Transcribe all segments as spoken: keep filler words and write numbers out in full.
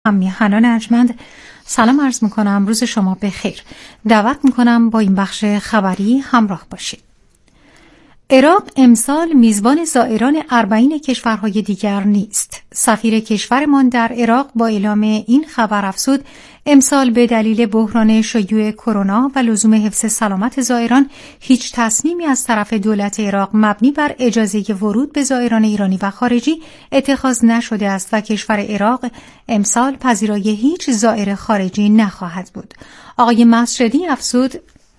میهنان ارجمند سلام عرض میکنم. روز شما بخیر. دعوت میکنم با این بخش خبری همراه باشید. عراق امسال میزبان زائران اربعین کشورهای دیگر نیست. سفیر کشورمان در عراق با اعلام این خبر افزود امسال به دلیل بحران شیوع کرونا و لزوم حفظ سلامت زائران هیچ تصمیمی از طرف دولت عراق مبنی بر اجازه ورود به زائران ایرانی و خارجی اتخاذ نشده است و کشور عراق امسال پذیرای هیچ زائر خارجی نخواهد بود. آقای مسجدی افزود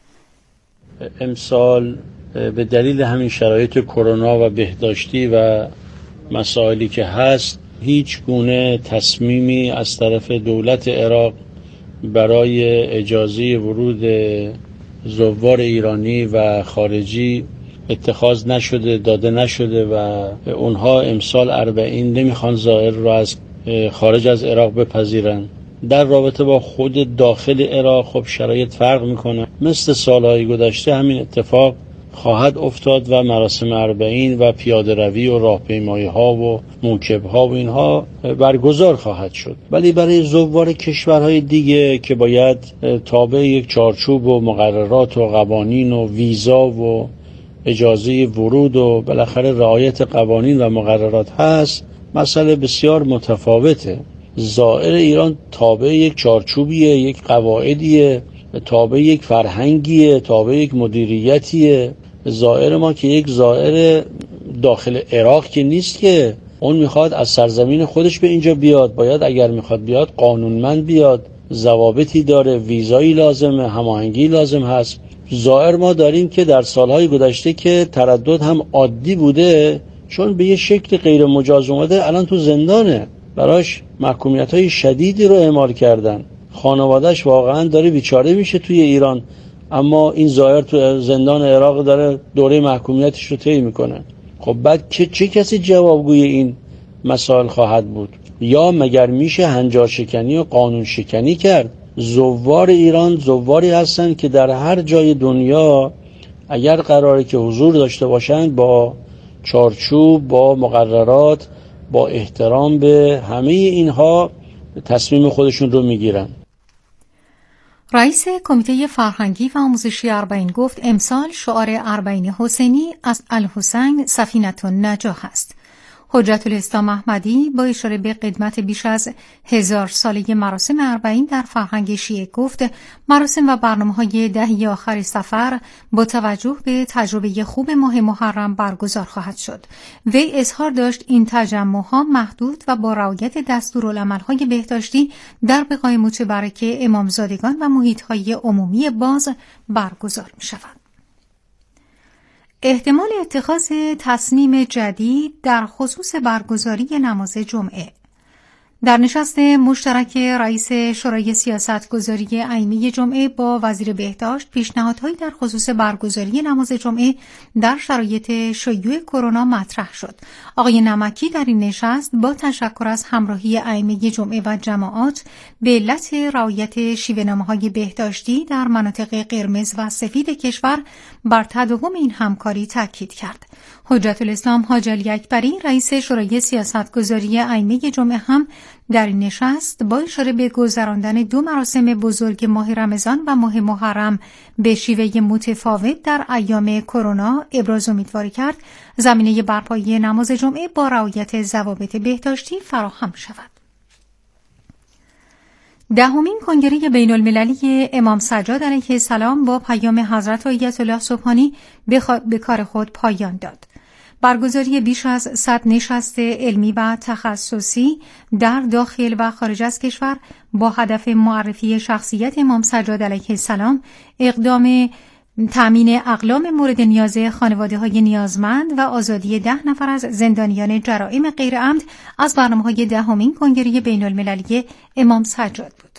امسال به دلیل همین شرایط کرونا و بهداشتی و مسائلی که هست هیچ گونه تصمیمی از طرف دولت عراق برای اجازه ورود زوار ایرانی و خارجی اتخاذ نشده، داده نشده و اونها امسال اربعین نمیخوان زائر رو از خارج از عراق بپذیرن. در رابطه با خود داخل عراق خب شرایط فرق میکنه. مثل سالهای گذشته همین اتفاق خواهد افتاد و مراسم اربعین و پیاده روی و راهپیمایی ها و موکب ها و اینها برگزار خواهد شد. ولی برای زوار کشورهای دیگه که باید تابع یک چارچوب و مقررات و قوانین و ویزا و اجازه ورود و بالاخره رعایت قوانین و مقررات هست، مسئله بسیار متفاوته. زائر ایران تابع یک چارچوبیه، یک قواعدیه، تابع یک فرهنگیه، تابع یک مدیریتیه. زائر ما که یک زائر داخل عراق که نیست، که اون میخواد از سرزمین خودش به اینجا بیاد، باید اگر میخواد بیاد قانونمند بیاد، ضوابطی داره، ویزایی لازمه، هماهنگی لازم هست. زائر ما داریم که در سالهای گذشته که تردد هم عادی بوده، چون به یه شکل غیر مجاز اومده الان تو زندانه، براش محکومیت‌های شدیدی رو اعمال کردن، خانواده‌اش واقعا داره بیچاره میشه توی ایران، اما این زائر تو زندان عراق داره دوره محکومیتش رو طی میکنه. خب بعد چه چه کسی جوابگوی این مسائل خواهد بود؟ یا مگر میشه هنجار شکنی و قانون شکنی کرد؟ زوار ایران زواری هستن که در هر جای دنیا اگر قراره که حضور داشته باشند با چارچوب، با مقررات، با احترام به همه اینها تصمیم خودشون رو میگیرن. رئیس کمیته فرهنگی و آموزشی اربعین گفت امسال شعار اربعین حسینی از الحسین سفینة النجاح است. حجت الاسلام احمدی با اشاره به قدمت بیش از هزار ساله مراسم اربعین در فرهنگ شیعه گفت مراسم و برنامه‌های دهه آخر سفر با توجه به تجربه خوب ماه محرم برگزار خواهد شد. وی اظهار داشت این تجمع‌ها محدود و با رعایت دستورالعمل‌های بهداشتی در بقای متبرک امامزادگان و محیط‌های عمومی باز برگزار می‌شود. احتمال اتخاذ تصمیم جدید در خصوص برگزاری نماز جمعه. در نشست مشترک رئیس شورای سیاستگذاری ائمه جمعه با وزیر بهداشت پیشنهادهایی در خصوص برگزاری نماز جمعه در شرایط شیوع کرونا مطرح شد. آقای نمکی در این نشست با تشکر از همراهی ائمه جمعه و جماعات به علت رعایت شیوه‌نامه‌های بهداشتی در مناطق قرمز و سفید کشور بر تداوم این همکاری تاکید کرد. حجت الاسلام حاج علی اکبری رئیس شورای سیاستگذاری ائمه جمعه هم در این نشست با اشاره به گذراندن دو مراسم بزرگ ماه رمضان و ماه محرم به شیوه متفاوت در ایام کرونا ابراز امیدواری کرد زمینه برپایی نماز جمعه با رعایت ضوابط بهداشتی فراهم شود. دهمین کنگره بین المللی امام سجاد علیه السلام با پیام حضرت آیت الله سبحانی به کار خود پایان داد. برگزاری بیش از صد نشست علمی و تخصصی در داخل و خارج از کشور با هدف معرفی شخصیت امام سجاد علیه السلام، اقدام تأمین اقلام مورد نیاز خانواده‌های نیازمند و آزادی ده نفر از زندانیان جرائم غیرعمد از برنامه‌های دهمین کنگره بین المللی امام سجاد بود.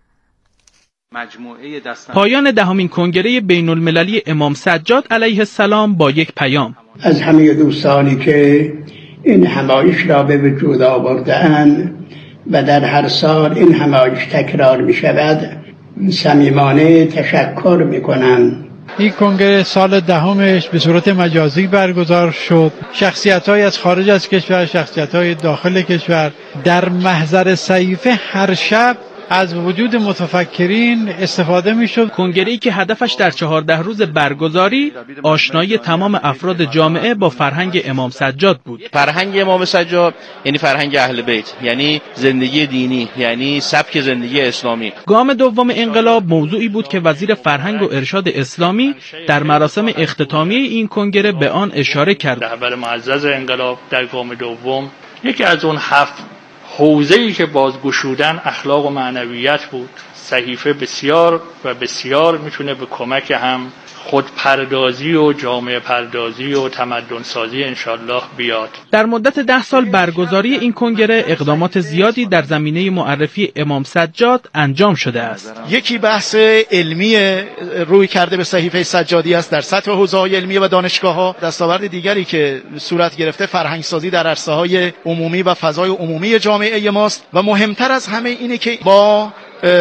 پایان دهمین کنگره بین المللی امام سجاد علیه السلام با یک پیام از همه دوستانی که این همایش را به وجود آورده‌اند و در هر سال این همایش تکرار می شود صمیمانه تشکر می کنم این کنگره سال دهمش به صورت مجازی برگزار شد. شخصیت‌های از خارج از کشور، شخصیت‌های داخل کشور در محضر صحیفه هر شب از وجود متفکرین استفاده می‌شد. کنگره‌ای که هدفش در چهارده روز برگزاری آشنایی تمام افراد جامعه با فرهنگ امام سجاد بود. فرهنگ امام سجاد یعنی فرهنگ اهل بیت، یعنی زندگی دینی، یعنی سبک زندگی اسلامی. گام دوم انقلاب موضوعی بود که وزیر فرهنگ و ارشاد اسلامی در مراسم اختتامیه این کنگره به آن اشاره کرد. رهبر معزز انقلاب در گام دوم یکی از اون هفت حوزه‌ای که بازگشودن اخلاق و معنویت بود. صحیفه بسیار و بسیار میتونه به کمک هم خودپردازی و جامعه پردازی و تمدن سازی انشالله بیاد. در مدت ده سال برگزاری این کنگره اقدامات زیادی در زمینه معرفی امام سجاد انجام شده است. یکی بحث علمی روی کرده به صحیفه سجادی است در سطح حوزه‌های علمیه و دانشگاه‌ها. دستاورد دیگری که صورت گرفته فرهنگ سازی در عرصه‌های عمومی و فضای عمومی جامعه ماست و مهمتر از همه اینه که با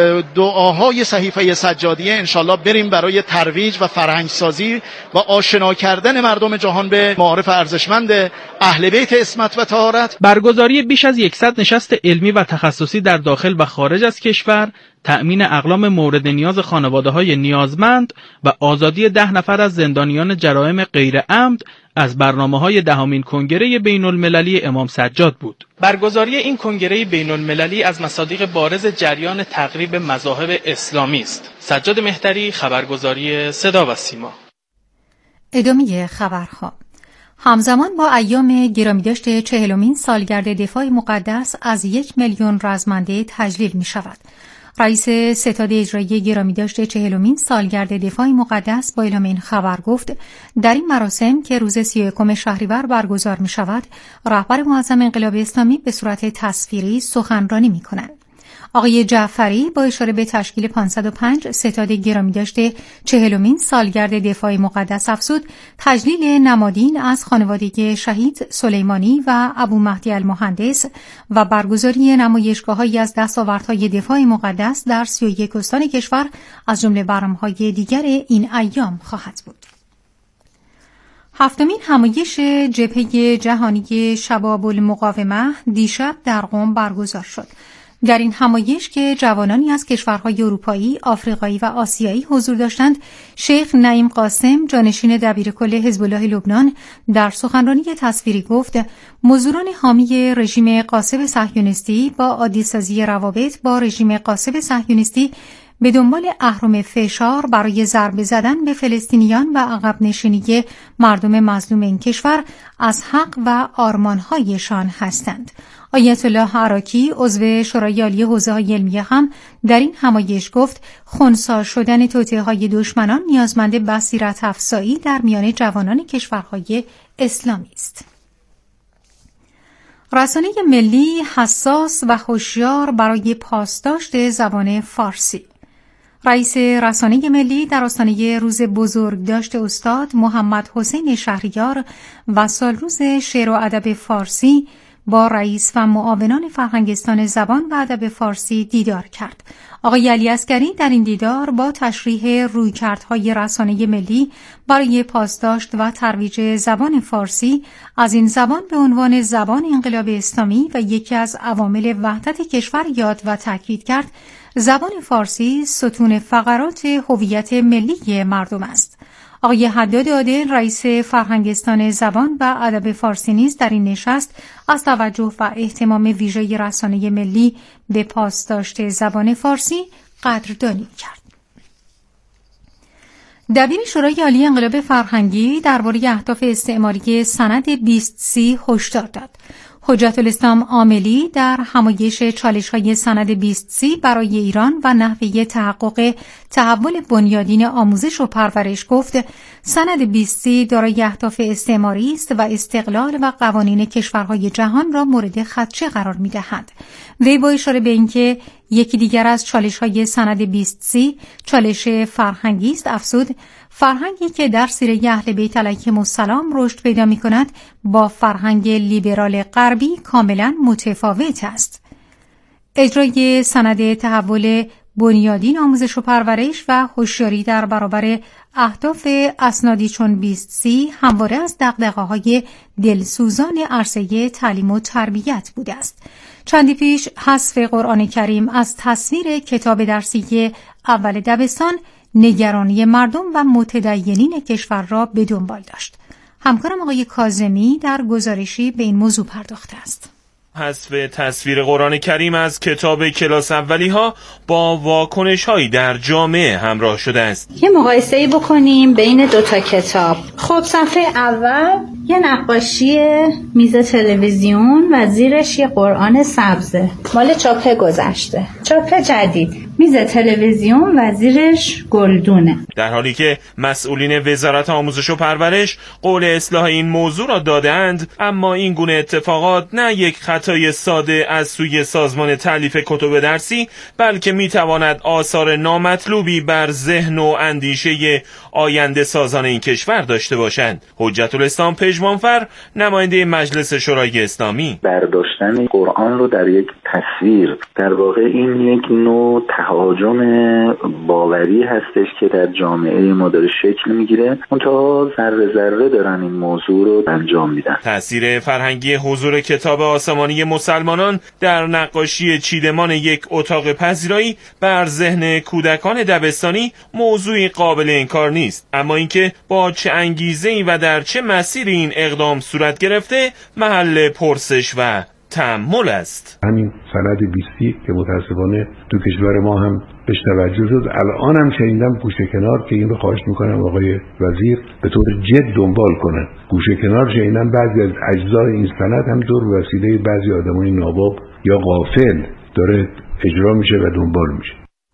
دعاهای صحیفه سجادیه انشالله بریم برای ترویج و فرهنگ سازی و آشنا کردن مردم جهان به معارف ارزشمند اهل بیت عصمت و طهارت. برگزاری بیش از صد نشست علمی و تخصصی در داخل و خارج از کشور، تأمین اقلام مورد نیاز خانواده‌های نیازمند و آزادی ده نفر از زندانیان جرائم غیر عمد از برنامه‌های دهمین کنگره بین‌المللی امام سجاد بود. برگزاری این کنگره بین‌المللی از مصادیق بارز جریان تقریب مذاهب اسلامی است. سجاد مهتری، خبرگزاری صدا و سیما. ادامه خبرها. همزمان با ایام گرامیداشت چهلمین سالگرد دفاع مقدس از یک میلیون رزمنده تجلیل می شود. رئیس ستاد اجرایی گرامیداشت چهلمین سالگرد دفاع مقدس با اعلام این خبر گفت در این مراسم که روز سی و یکم شهریور برگزار می شود، رهبر معظم انقلاب اسلامی به صورت تصویری سخنرانی می کنند. آقای جعفری با اشاره به تشکیل پانصد و پنج ستاد گرامیداشت چهلمین سالگرد دفاع مقدس افزود تجلیل نمادین از خانواده شهید سلیمانی و ابو مهدی المهندس و برگزاری نمایشگاه‌هایی از دستاوردهای دفاع مقدس در سی و یک استان کشور از جمله برنامه‌های دیگر این ایام خواهد بود. هفتمین همایش جبهه جهانی شباب المقاومه دیشب در قم برگزار شد. در این همایش که جوانانی از کشورهای اروپایی، آفریقایی و آسیایی حضور داشتند، شیخ نعیم قاسم جانشین دبیرکل حزب الله لبنان در سخنرانی تصویری گفت مزدوران حامی رژیم غاصب صهیونیستی با عادی‌سازی روابط با رژیم غاصب صهیونیستی به دنبال اهرم فشار برای ضربه زدن به فلسطینیان و عقب نشینی مردم مظلوم این کشور از حق و آرمان‌هایشان هستند. آیت الله عراقی عضو شورای عالی حوزه‌های علمیه هم در این همایش گفت خنثی شدن توطئه‌های دشمنان نیازمند بصیرت افزایی در میان جوانان کشورهای اسلامی است. رسانه ملی حساس و هوشیار برای پاسداشت زبان فارسی. رئیس رسانه ملی در آستانه روز بزرگداشت استاد محمد حسین شهریار و سالروز شعر و ادب فارسی با رئیس و معاونان فرهنگستان زبان و ادب فارسی دیدار کرد. آقای علی عسگری در این دیدار با تشریح رویکردهای رسانه ملی برای پاسداشت و ترویج زبان فارسی از این زبان به عنوان زبان انقلاب اسلامی و یکی از عوامل وحدت کشور یاد و تاکید کرد زبان فارسی ستون فقرات هویت ملی مردم است. آقای حداد عادل رئیس فرهنگستان زبان و ادب فارسی نیز در این نشست از توجه و اهتمام ویژه رسانه ملی به پاسداشت زبان فارسی قدردانی کرد. دبیر شورای عالی انقلاب فرهنگی درباره اهداف استعماری سند بیست سی هشدار داد. حجت الاسلام عاملی در همایش چالش‌های سند بیست سی برای ایران و نحوه تحقق تحول بنیادین آموزش و پرورش گفت سند بیست سی دارای اهداف استعماری است و استقلال و قوانین کشورهای جهان را مورد خدشه قرار می‌دهد. وی با اشاره به اینکه یکی دیگر از چالش‌های سند بیست سی چالش فرهنگی است افزود فرهنگی که در سیره اهل بیت علیهم السلام رشد پیدا می‌کند با فرهنگ لیبرال غربی کاملاً متفاوت است. اجرای سند تحول بنیادین آموزش و پرورش و هوشیاری در برابر اهداف اسنادی چون بیست سی همواره از دغدغه‌های دلسوزان عرصه تعلیم و تربیت بوده است. چندی پیش حذف قرآن کریم از تصویر کتاب درسی اول دبستان نگرانی مردم و متدینین کشور را به دنبال داشت. همکارم آقای کاظمی در گزارشی به این موضوع پرداخته است. حذف تصویر قرآن کریم از کتاب کلاس اولی ها با واکنش هایی در جامعه همراه شده است. یه مقایسه‌ای بکنیم بین دو تا کتاب. خب صفحه اول یه نقاشی میز تلویزیون و زیرش یه قرآن سبزه، مال چاپ گذشته. چاپ جدید میز تلویزیون و زیرش گلدونه. در حالی که مسئولین وزارت آموزش و پرورش قول اصلاح این موضوع را دادند، اما این گونه اتفاقات نه یک خطای ساده از سوی سازمان تألیف کتب درسی، بلکه میتواند آثار نامطلوبی بر ذهن و اندیشه آینده سازان این کشور داشته باشند. حجت الاسلام پژمانفر، نماینده مجلس شورای اسلامی: برداشتن قرآن رو در یک تصویر، در واقع این یک نوع تهاجم باوری هستش که در جامعه ما داره شکل میگیره. منتها ذره ذره دارن این موضوع رو انجام میدن. تأثیر فرهنگی حضور کتاب آسمانی مسلمانان در نقاشی چیدمان یک اتاق پذیرایی بر ذهن کودکان دبستانی موضوعی قابل انکار نیست، اما اینکه با چه انگیزه‌ای و در چه مسیری این اقدام صورت گرفته محل پرسش و تأمل است. همین سند بیستی که متاسفانه تو کشور ما هم بهش توجه شد، الان هم شنیدم گوشه کنار که این رو خواهش میکنم آقای وزیر به طور جد دنبال کنن. گوشه کنار شنیدم بعضی از اجزای این سند هم دور وسیله بعضی آدمای ناباب یا غافل داره اجرا میشه و دنبال میشه.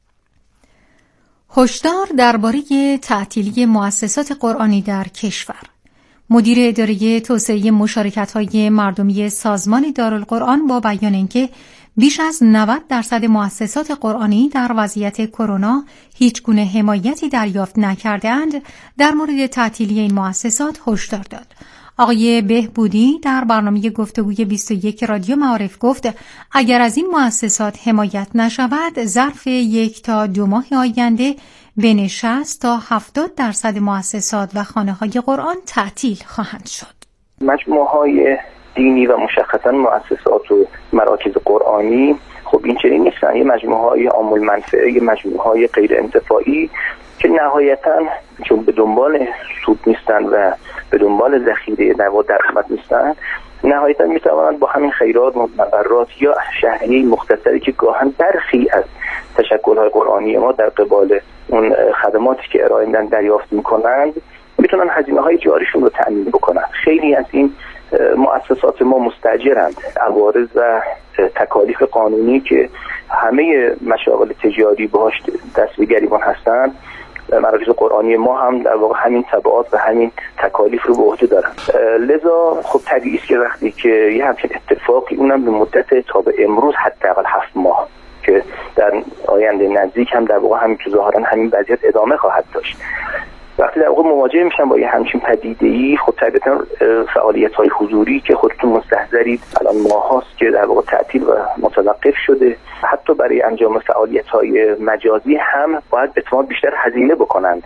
هشدار درباره تعطیلی مؤسسات قرآنی در کشور. مدیر اداره توسعه مشارکت‌های مردمی سازمان دارالقرآن با بیان اینکه بیش از نود درصد مؤسسات قرآنی در وضعیت کرونا هیچ گونه حمایتی دریافت نکرده‌اند، در مورد تعطیلی این مؤسسات هشدار داد. آقای بهبودی در برنامه گفتگوی بیست و یک رادیو معارف گفت اگر از این مؤسسات حمایت نشود، ظرف یک تا دو ماه آینده بین شصت تا هفتاد درصد مؤسسات و خانه‌های قرآن تعطیل خواهند شد. مجموعه‌های دینی و مشخصاً مؤسسات و مراکز قرآنی خب این چنین نیستن. یه مجموعه‌های عام المنفعه، یه مجموعه‌های غیر انتفاعی که نهایتاً چون به دنبال سود نیستن و به دنبال ذخیره نوا درآمد نیستن، نهایتاً میتوانند با همین خیرات و مبررات یا شهریه مختصری که گاهن برخی از تشکل‌های قرآنی ما در قبال اون خدماتی که ارائه میدن دریافت میکنند، میتونن هزینه‌های جاریشون رو تأمین بکنن. خیلی از این مؤسسات ما مستاجرند. عوارض و تکالیف قانونی که همه مشاغل تجاری باهاش دست به گریبان هستن، مراکز قرآنی ما هم در واقع همین تبعات و همین تکالیف رو به عهده دارن. لذا خب طبیعی است که وقتی که یه همچین اتفاقی، اونم به مدت تا به امروز حداقل هفت ماه که در آینده نزدیک هم در واقع همین ظاهرا همین وضعیت ادامه خواهد داشت، وقتی در واقع مواجه میشن با یه همچین پدیده‌ای، خب طبیعتا فعالیت‌های حضوری که خودتون مستحضرید الان ماهاست که در واقع تعطیل و متوقف شده، حتی برای انجام فعالیت‌های مجازی هم باید اعتماد بیشتر هزینه بکنند.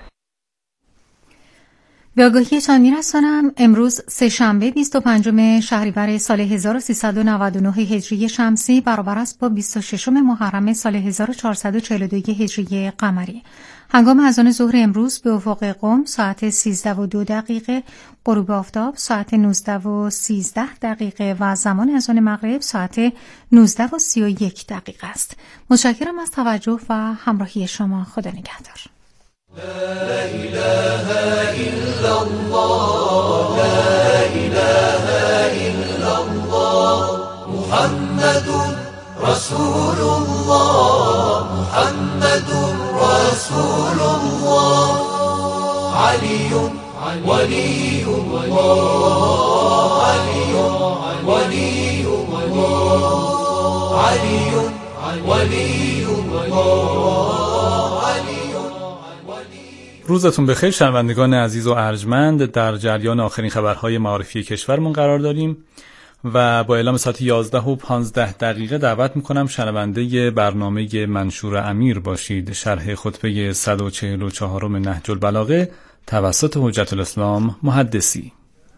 به آگاهیتان می‌رسانم امروز سه‌شنبه بیست و پنجم شهریور سال هزار و سیصد و نود و نه هجری شمسی برابر است با بیست و ششم محرم سال هزار و چهارصد و چهل و دو هجری قمری. هنگام اذان ظهر امروز به افق قم ساعت سیزده و دو دقیقه، غروب آفتاب ساعت نوزده و سیزده دقیقه و زمان اذان مغرب ساعت نوزده و سی و یک دقیقه است. متشکرم از توجه و همراهی شما. خدا نگهدار. لا إله إلا الله لا إله إلا الله محمد رسول الله محمد رسول الله علي ولي الله علي ولي الله علي ولي الله علي. روزتون بخیر شنوندگان عزیز و ارجمند. در جریان آخرین خبرهای معارفی کشورمون قرار داریم. و با اعلام ساعت یازده و پانزده دقیقه دعوت میکنم شنونده برنامه منشور امیر باشید. شرح خطبه صد و چهل و چهارم نهج البلاغه توسط حجت الاسلام محدثی.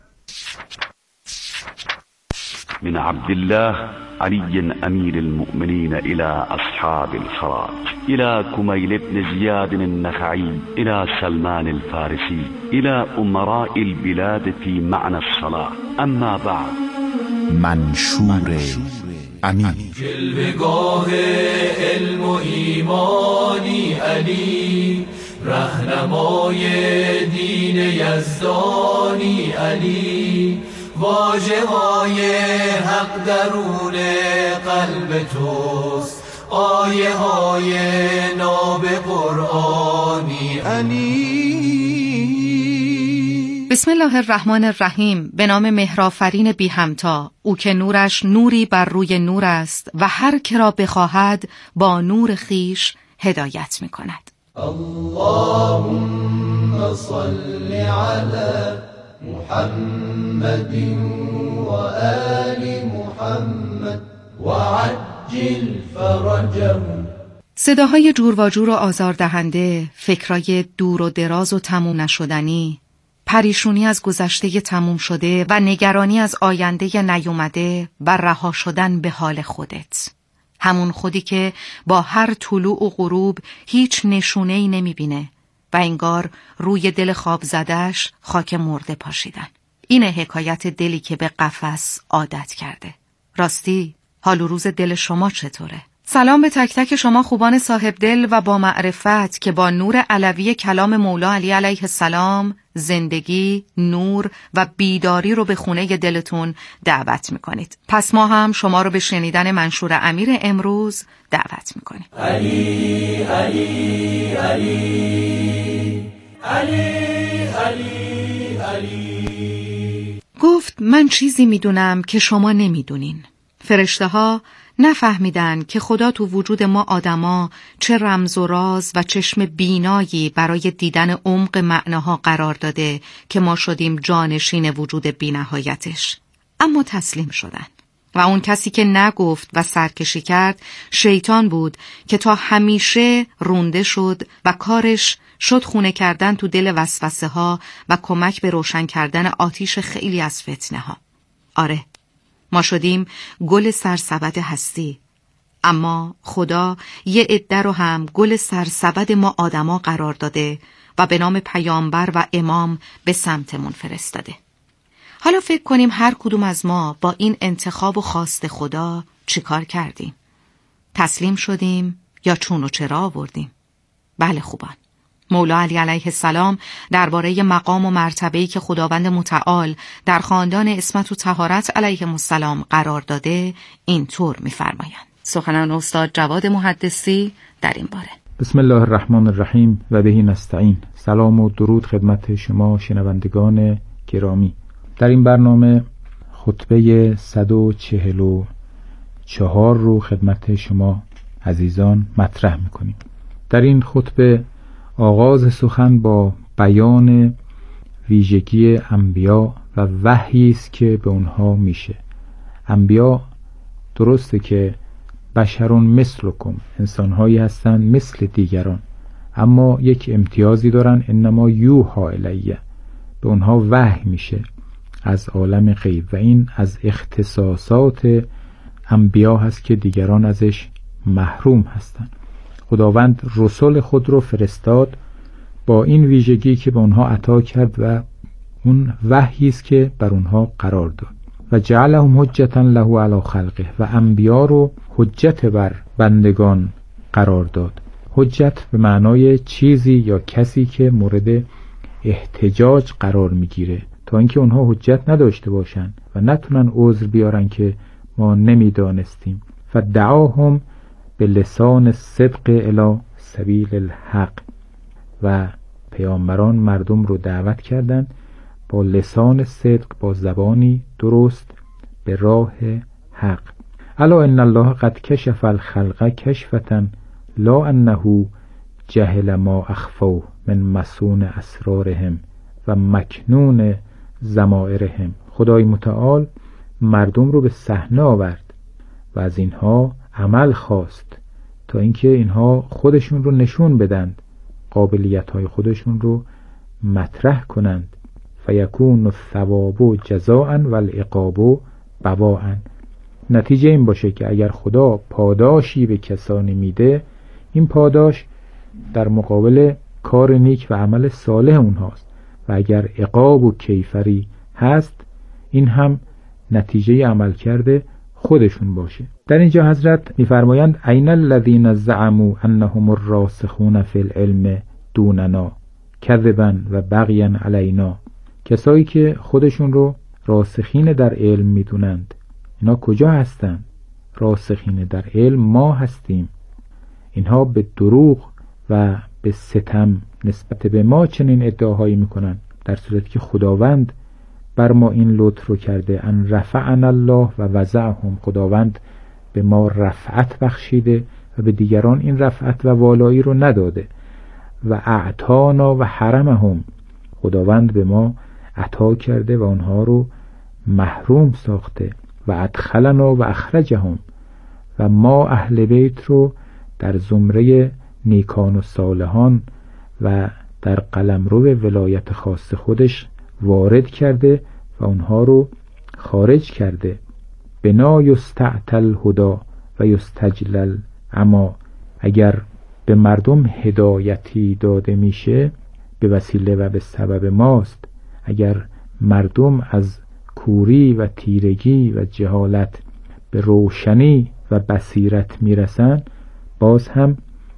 من عبد الله علي أمير المؤمنين إلى أصحاب الخراج، إلى كميل بن زياد النخعي، إلى سلمان الفارسي، إلى أمراء البلاد في معنى الصلاة. أما بعد. منشور امیر. جلوه‌گاه علم و ایمانی علی، رهنمای دین یزدانی علی، واژه های حق درون قلب توست، آیه های ناب قرآنی علی. بسم الله الرحمن الرحیم. به نام مهرآفرین بی همتا، او که نورش نوری بر روی نور است و هر که را بخواهد با نور خیش هدایت می کند. اللهم صل علی محمد و آل محمد و عجل فرجهم. صداهای جور و جور و آزاردهنده، فکرای دور و دراز و تموم نشدنی، پریشونی از گذشته تموم شده و نگرانی از آینده نیومده و رها شدن به حال خودت. همون خودی که با هر طلوع و غروب هیچ نشونه‌ای نمیبینه و انگار روی دل خواب زدش خاک مرده پاشیدن. اینه حکایت دلی که به قفس عادت کرده. راستی حال و روز دل شما چطوره؟ سلام به تک تک شما خوبان صاحب دل و با معرفت که با نور علوی کلام مولا علی علیه السلام زندگی، نور و بیداری رو به خونه دلتون دعوت میکنید. پس ما هم شما رو به شنیدن منشور امیر امروز دعوت میکنیم. علی علی علی علی علی علی. گفت من چیزی میدونم که شما نمیدونین. فرشته ها نفهمیدن که خدا تو وجود ما آدما چه رمز و راز و چشم بینایی برای دیدن عمق معناها قرار داده که ما شدیم جانشین وجود بی‌نهایتش. اما تسلیم شدن و اون کسی که نگفت و سرکشی کرد شیطان بود که تا همیشه رونده شد و کارش شد خونه کردن تو دل وسوسه ها و کمک به روشن کردن آتیش خیلی از فتنه ها. آره، ما شدیم گل سرسبد هستی، اما خدا یه عده رو هم گل سرسبد ما آدما قرار داده و به نام پیامبر و امام به سمتمون فرستاده. حالا فکر کنیم هر کدوم از ما با این انتخاب و خواست خدا چیکار کردیم؟ تسلیم شدیم یا چون و چرا آوردیم؟ بله خوبان، مولا علی علیه السلام درباره مقام و مرتبه‌ای که خداوند متعال در خاندان عصمت و طهارت علیهم السلام قرار داده اینطور می‌فرمایند. سخنان استاد جواد محدثی در این باره. بسم الله الرحمن الرحیم و بهی نستعین. سلام و درود خدمت شما شنوندگان گرامی. در این برنامه خطبه صد و چهل و چهار رو خدمت شما عزیزان مطرح می‌کنیم. در این خطبه آغاز سخن با بیان ویژگی انبیا و وحی است که به اونها میشه. انبیا درسته که بشرون مثلکم، انسانهایی هستند مثل دیگران، اما یک امتیازی دارن، انما یوحا الیه، به اونها وحی میشه از عالم غیب و این از اختصاصات انبیا هست که دیگران ازش محروم هستند. خداوند رسول خود رو فرستاد با این ویژگی که به اونها عطا کرد و اون وحی است که بر اونها قرار داد. و جعلهم حجتا له علی خلقه، و انبیا رو حجت بر بندگان قرار داد. حجت به معنای چیزی یا کسی که مورد احتجاج قرار میگیره، تا اینکه اونها حجت نداشته باشن و نتونن عذر بیارن که ما نمیدانستیم. فدعاهم به لسان صدق الی سبیل الحق، و پیامبران مردم رو دعوت کردند با لسان صدق، با زبانی درست به راه حق. الا ان الله قد کشف الخلق کشفة لا انه جهل ما اخفوه من مسون اسرارهم و مکنون ضمائرهم. خدای متعال مردم رو به صحنه آورد و از اینها عمل خواست تا اینکه اینها خودشون رو نشون بدند، قابلیت‌های خودشون رو مطرح کنند. فیکون الثواب جزاء والعقاب بواء. نتیجه این باشه که اگر خدا پاداشی به کسانی میده، این پاداش در مقابل کار نیک و عمل صالح اونهاست، و اگر عقاب و کیفری هست، این هم نتیجه عمل کرده خودشون باشه. در اینجا حضرت میفرمایند این الذین زعموا انهم الراسخون فی العلم دوننا کذبا و بغیا علینا. کسایی که خودشون رو راسخین در علم میدونند، اینا کجا هستند؟ راسخین در علم ما هستیم. اینها به دروغ و به ستم نسبت به ما چنین ادعاهایی میکنن، در صورتی که خداوند بر ما این لطف رو کرده. ان رفعنا الله و وضعهم. خداوند به ما رفعت بخشیده و به دیگران این رفعت و والایی رو نداده. و اعطانا و حرمهم. خداوند به ما عطا کرده و آنها رو محروم ساخته. و ادخلنا و اخرجهم. و ما اهل بیت رو در زمره نیکان و صالحان و در قلمرو ولایت خاص خودش وارد کرده و اونها رو خارج کرده. بنا یستعتل هدا و یستجلل. اما اگر به مردم هدایتی داده میشه، به وسیله و به سبب ماست. اگر مردم از کوری و تیرگی و جهالت به روشنی و بصیرت میرسن، باز هم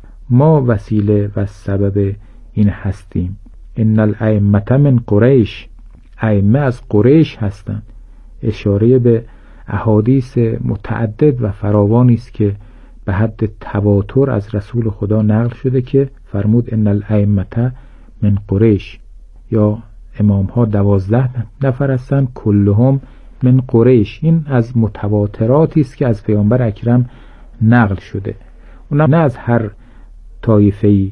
ما وسیله و سبب این هستیم. ان الائمه من قریش. ائمه از قریش هستند. اشاره به احادیث متعدد و فراوانی است که به حد تواتر از رسول خدا نقل شده که فرمود ان الائمه من قریش، یا امام ها دوازده نفر هستند، کلهم من قریش. این از متواتراتی است که از پیامبر اکرم نقل شده. اونم نه از هر طایفه‌ای.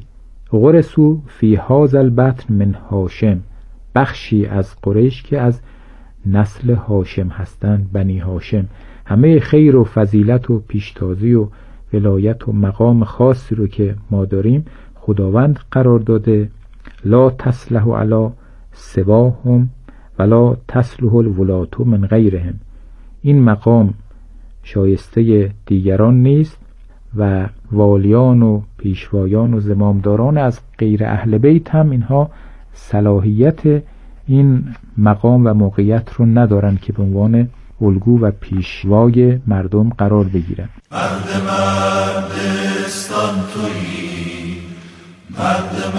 غرسو فی هذا البطن من هاشم. بخشی از قریش که از نسل هاشم هستند، بنی هاشم. همه خیر و فضیلت و پیشتازی و ولایت و مقام خاصی رو که ما داریم خداوند قرار داده. لا تصلح علی سواهم ولا تصلح الولات من غیرهم. این مقام شایسته دیگران نیست و والیان و پیشوایان و زمامداران از غیر اهل بیت هم اینها صلاحیت این مقام و موقعیت رو ندارن که به عنوان الگو و پیشوای مردم قرار بگیرن. مرد مردستان تویی، مرد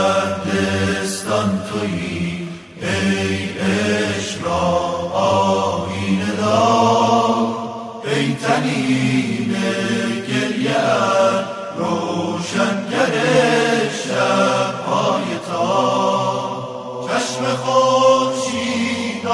مردستان تویی، ای عشق را آیینه دار، ای تنین گریه‌ات روشنگر شب‌های تار، چشم خورشید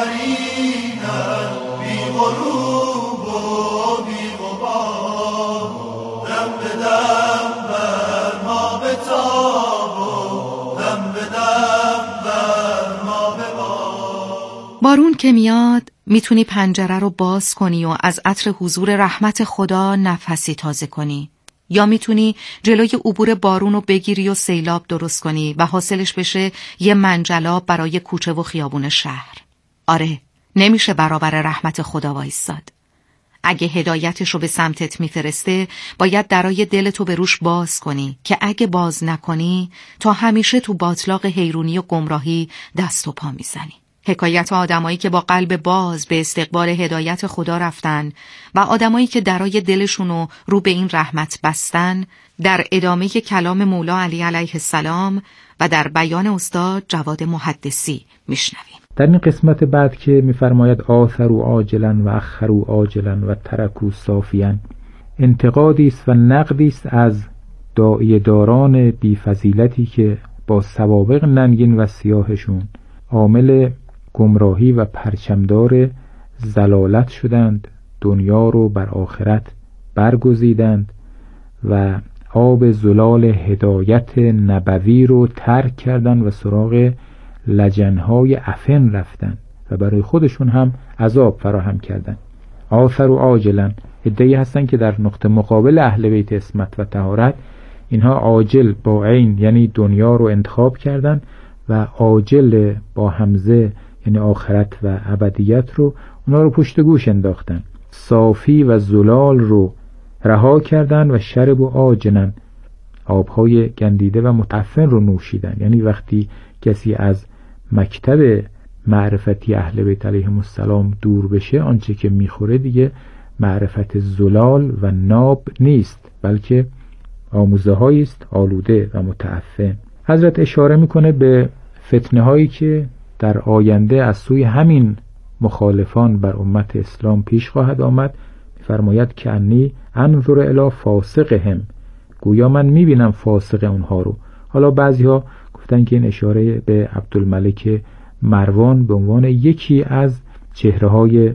آفرینت بی غروب و بی غبار، دم به دم بر ما بتاب و دم به دم بر ما ببار. بارون که میاد میتونی پنجره رو باز کنی و از عطر حضور رحمت خدا نفسی تازه کنی، یا میتونی جلوی عبور بارون رو بگیری و سیلاب درست کنی و حاصلش بشه یه منجلاب برای کوچه و خیابون شهر. آره، نمیشه برابر رحمت خدا وایستاد. اگه هدایتش رو به سمتت میفرسته، باید درای دلتو به روش باز کنی که اگه باز نکنی تا همیشه تو باطلاق حیرونی و گمراهی دست و پا میزنی. حکایت آدمایی که با قلب باز به استقبال هدایت خدا رفتن و آدمایی که درای دلشونو رو به این رحمت بستن، در ادامه کلام مولا علی علیه السلام و در بیان استاد جواد محدثی میشنویم. در این قسمت بعد که میفرماید آثروا عاجلا و اخروا عاجلا و ترکوا صافیا، انتقادی است و نقدی است از داعیه داران بی فضیلتی که با سوابق ننگین و سیاهشون عامل گمراهی و پرچمدار ضلالت شدند، دنیا رو بر آخرت برگزیدند و آب زلال هدایت نبوی رو ترک کردند و سراغ لجنهای افن رفتند و برای خودشون هم عذاب فراهم کردند. آثر و عاجلا، ادعی هستن که در نقطه مقابل اهل بیت عصمت و طهارت اینها عاجل با عین یعنی دنیا رو انتخاب کردن و عاجل با همزه یعنی آخرت و ابدیت رو اونا رو پشت گوش انداختن. صافی و زلال رو رها کردن و شرب و آجنن، آبهای گندیده و متعفن رو نوشیدن. یعنی وقتی کسی از مکتب معرفتی اهل بیت علیهم السلام دور بشه، آنچه که میخوره دیگه معرفت زلال و ناب نیست، بلکه آموزه هایی است آلوده و متعفن. حضرت اشاره میکنه به فتنه هایی که در آینده از سوی همین مخالفان بر امت اسلام پیش خواهد آمد. میفرماید که انی انظر الی فاسقهم، گویا من میبینم فاسق اونها رو. حالا بعضی ها گفتن که این اشاره به عبدالملک مروان به عنوان یکی از چهره های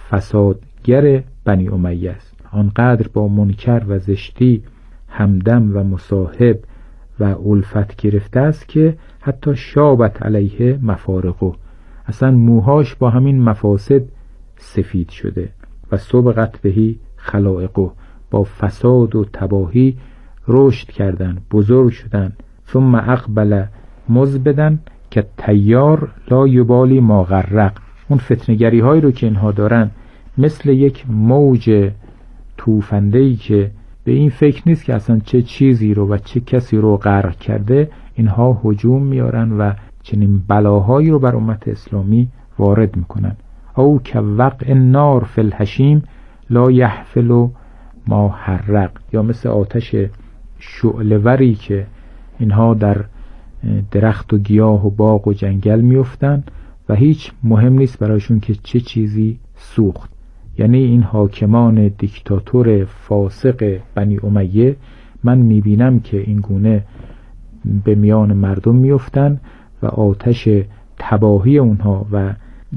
فسادگر بنی امیه است. آنقدر با منکر و زشتی همدم و مصاحب و الفت گرفته است که حتی شابت علیه مفارقه، اصلا موهاش با همین مفاسد سفید شده. و سبقت بهی خلائقه، با فساد و تباهی رشد کردن، بزرگ شدن. ثم اقبل مزبدن که تیار لا یبالی ما غرق. اون فتنگری هایی رو که اینها دارن مثل یک موج توفنده‌ای که به این فکر نیست که اصلا چه چیزی رو و چه کسی رو غرق کرده، اینها هجوم میارن و چنین بلاهایی رو بر امت اسلامی وارد میکنن. او که وقع نار فی الحشیم لا یحفل ما حرق، یا مثل آتش شعله‌وری که اینها در درخت و گیاه و باغ و جنگل میافتن و هیچ مهم نیست برایشون که چه چیزی سوخت. یعنی این حاکمان دیکتاتور فاسق بنی امیه من میبینم که این گونه به میان مردم میافتن و آتش تباهی اونها و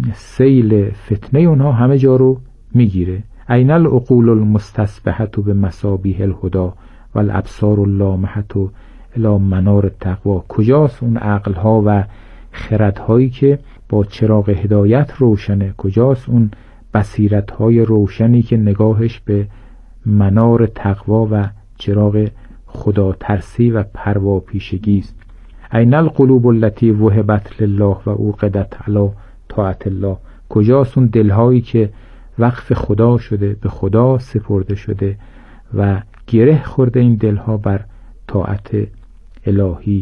سیل فتنه اونها همه جا رو میگیره. این العقول المستصبحة بمصابیح الهدى والابصار اللامحة الی منار التقوی، کجاست اون عقلها و خردهایی که با چراغ هدایت روشنه؟ کجاست اون بصیرتهای روشنی که نگاهش به منار تقوا و چراغ خدا ترسی و پروا پیشگی است؟ این القلوب التي وهبت لله و اوقدت علی طاعت الله، کجاست اون دلهایی که وقف خدا شده، به خدا سپرده شده و گره خورده این دلها بر طاعت الهی؟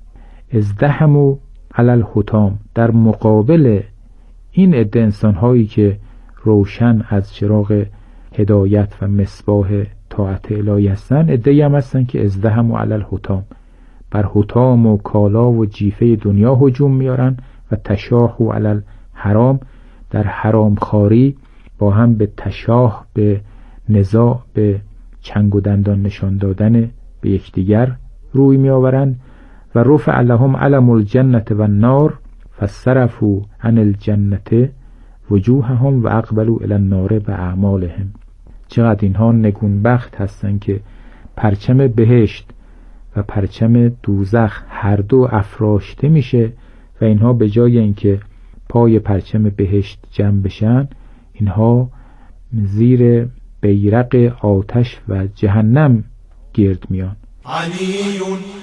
ازدحموا علی الحطام، در مقابل این عده انسان‌هایی که روشن از چراغ هدایت و مصباح طاعت الهی هستن، عده‌ای هم هستن که ازدحموا علی الحطام، بر حطام و کالا و جیفه دنیا هجوم میارن و تشاحوا علی الحرام، در حرام خاری با هم به تشاح، به نزاع، به چنگ و دندان نشان دادن به یکدیگر روی می آورند. و رفع لهم علم الجنة و النار فصرفوا عن الجنة وجوههم و اقبلوا الی النار باعمالهم. چقدر اینها نگونبخت هستند که پرچم بهشت و پرچم دوزخ هر دو افراشته میشه و اینها به جای اینکه پای پرچم بهشت جمع بشن، اینها زیر بیرق آتش و جهنم گرد میان. علی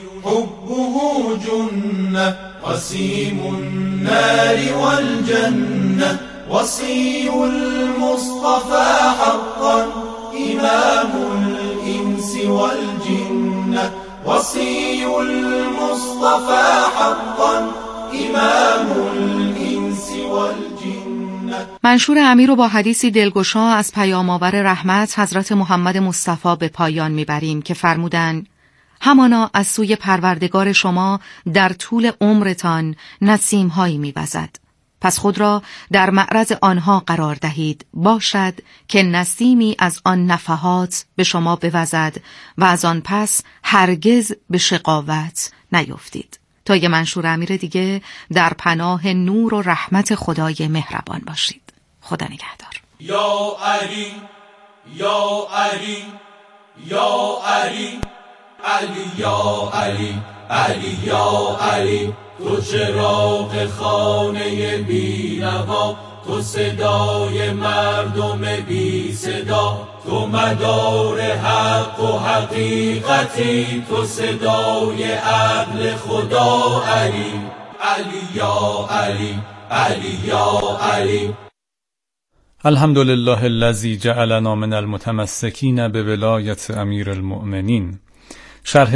حبه جنة قسیم النار والجنة وصی المصطفى حقا امام الانس والجنة وصی المصطفى حقا امام الانس والجنة. منشور امیر رو با حدیثی دلگشا از پیام‌آور رحمت حضرت محمد مصطفی به پایان میبریم که فرمودند: همانا از سوی پروردگار شما در طول عمرتان نسیم‌هایی می‌وزد، پس خود را در معرض آنها قرار دهید، باشد که نسیمی از آن نفحات به شما بوزد و از آن پس هرگز به شقاوت نیفتید. تا یه منشور امیر دیگه در پناه نور و رحمت خدای مهربان باشید. خدا نگهدار. یا علی یا علی یا علی علی یا علی علی یا علی، تو چراغ خانه بینوا، تو صدای مردم بی صدا، تو مدار حق و حقیقتی، تو صدای عدل خدا علی علی یا علی علی یا علی. الحمدلله الذی جعلنا من المتمسکین به ولایت امیر المؤمنین. شرح